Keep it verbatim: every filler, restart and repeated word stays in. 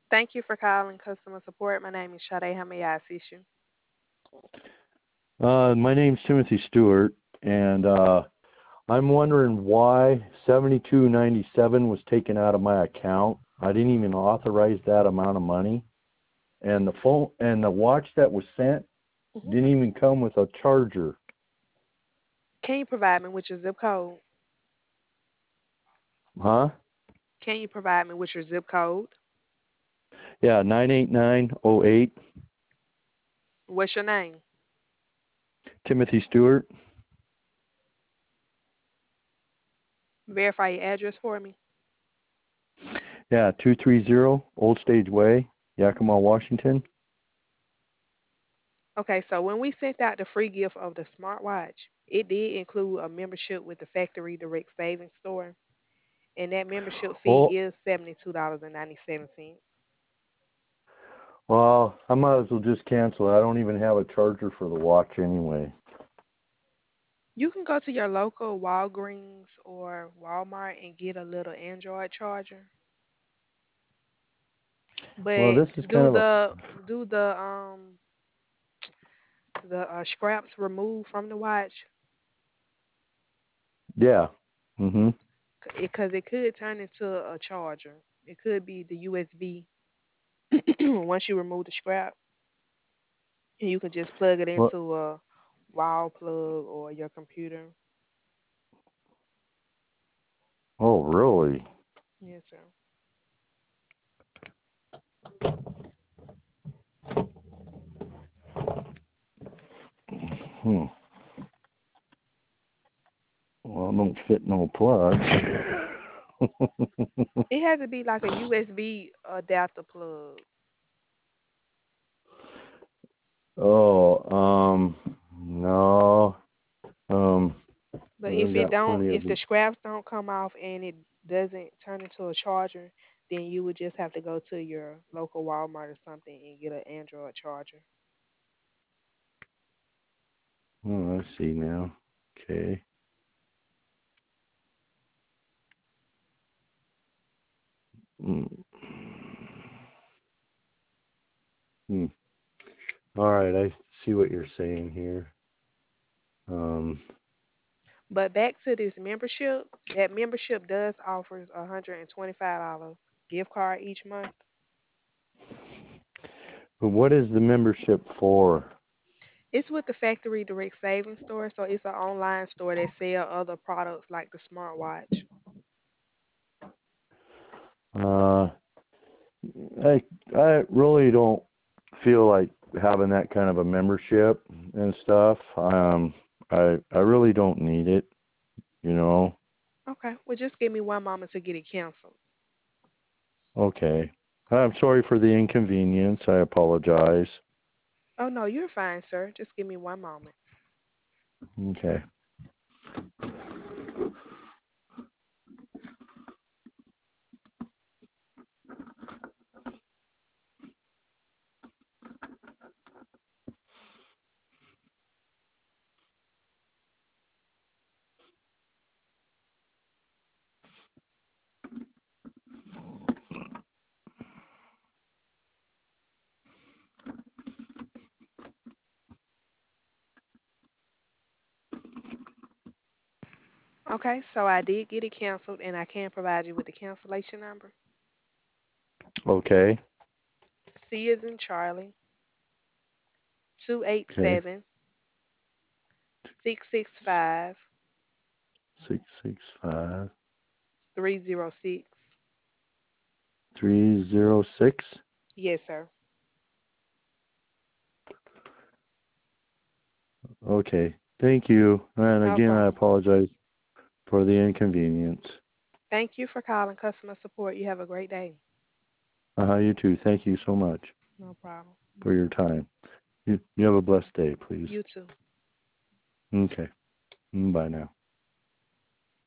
Thank you for calling customer support. My name is Sade. How may I assist you? Uh, my name's Timothy Stewart, and uh, I'm wondering why seventy-two ninety-seven was taken out of my account. I didn't even authorize that amount of money, and the phone and the watch that was sent hmm didn't even come with a charger. Can you provide me with your zip code? Huh? Can you provide me with your zip code? Yeah, nine eight nine oh eight. What's your name? Timothy Stewart. Verify your address for me. Yeah, two three zero Old Stage Way, Yakima, Washington. Okay, so when we sent out the free gift of the smartwatch, it did include a membership with the Factory Direct Savings Store, and that membership fee Well, is seventy-two dollars and ninety-seven cents. well, I might as well just cancel it. I don't even have a charger for the watch anyway. You can go to your local Walgreens or Walmart and get a little Android charger. Well, But this is kind do of a the do the um the uh, scraps removed from the watch yeah. Mhm. because it could turn into a charger. It could be the U S B. Once you remove the scrap, and you can just plug it Well, into a wall plug or your computer. oh, really? Yes, sir. Hmm. Well, it don't fit no plug. It has to be like a U S B adapter plug. oh, um, no. Um, But if I it got don't, plenty of if the them. scraps don't come off and it doesn't turn into a charger, then you would just have to go to your local Walmart or something and get an Android charger. Oh, I see now. Okay. Hmm. Hmm. All right, I see what you're saying here. Um, But back to this membership, that membership does offer a hundred and twenty-five dollar gift card each month. but what is the membership for? It's with the Factory Direct Savings Store, so it's an online store that sell other products like the smartwatch. Uh, I I really don't feel like having that kind of a membership and stuff. Um, I I really don't need it. You know. Okay, well just give me one moment to get it canceled. Okay. I'm sorry for the inconvenience. I apologize. Oh no, you're fine, sir. Just give me one moment. Okay. Okay, so I did get it canceled, and I can provide you with the cancellation number. Okay. C is in Charlie, two eight Okay. seven six six five Six six five three zero six. three zero six. Yes, sir. Okay. Thank you. And No again, I problem. apologize for the inconvenience. Thank you for calling customer support. You have a great day. Uh, you too. Thank you so much No problem. for your time. You, you have a blessed day, please. You too. Okay. Bye now.